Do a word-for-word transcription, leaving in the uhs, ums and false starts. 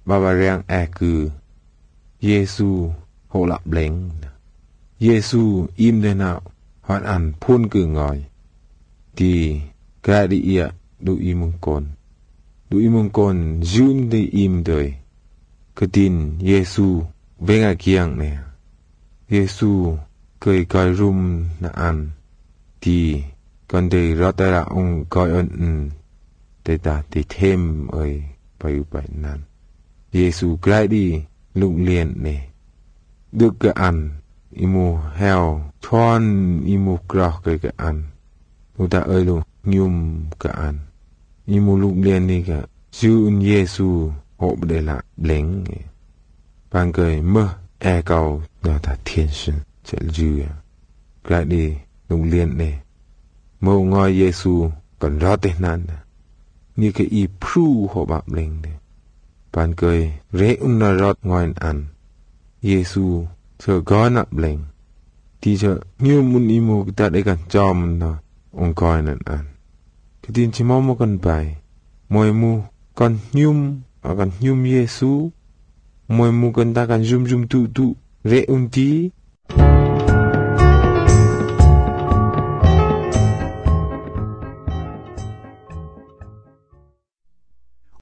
bà bà riêng e cứ Giêsu hộ lạp lệnh Giêsu im đây nào hoàn ảnh phun cử ngòi thì cái đi ia đủ im mông cồn đủ im mông cồn dùn đi im đời cái tin Giêsu về ngày kiang nè Giêsu cười coi rum na ăn thì còn để rót ra ông coi ơn để ta thì thêm ơi phải vậy nan Giêsu cái đi lục liền nè được cái ăn imu heo thon imu grok cái cái ăn người ta ơi luôn nhum cái ăn imu lục liền đi cái Chúa Giêsu hộ để lại lệnh ban cười mơ e cầu đó là thiên sinh sẽ dư cái đi lục liền nè mơ ngồi Giêsu còn rót tên nan như cái y pru hộ bạp lệnh nè ban cười rễ un na rót ngồi ăn Giêsu chờ gói nạp lệnh thì chờ nhiều muốn ý mô ta để gần cho mình đó ông coi nè ăn cái tin chỉ mong một con bài mỗi mu con nhum ở con nhum Giêsu mỗi mu con ta cần zoom zoom tu tu rễ un tí